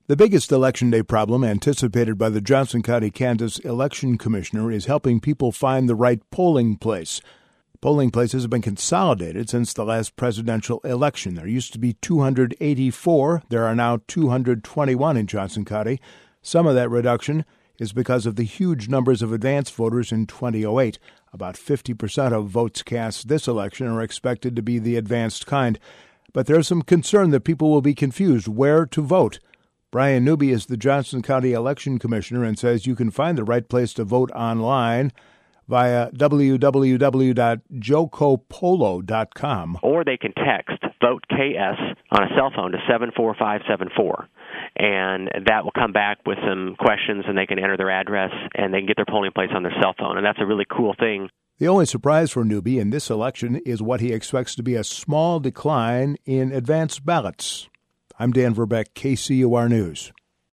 The biggest Election Day problem anticipated by the Johnson County, Kansas election commissioner is helping people find the right polling place. Polling places have been consolidated since the last presidential election. There used to be 284. There are now 221 in Johnson County. Some of that reduction is because of the huge numbers of advance voters in 2008. About 50% of votes cast this election are expected to be the advanced kind. But there's some concern that people will be confused where to vote. Brian Newby is the Johnson County Election Commissioner and says you can find the right place to vote online via www.jocopolo.com. Or they can text Vote KS on a cell phone to 74574. And that will come back with some questions, and they can enter their address, and they can get their polling place on their cell phone. And that's a really cool thing. The only surprise for Newby in this election is what he expects to be a small decline in advance ballots. I'm Dan Verbeck, KCUR News.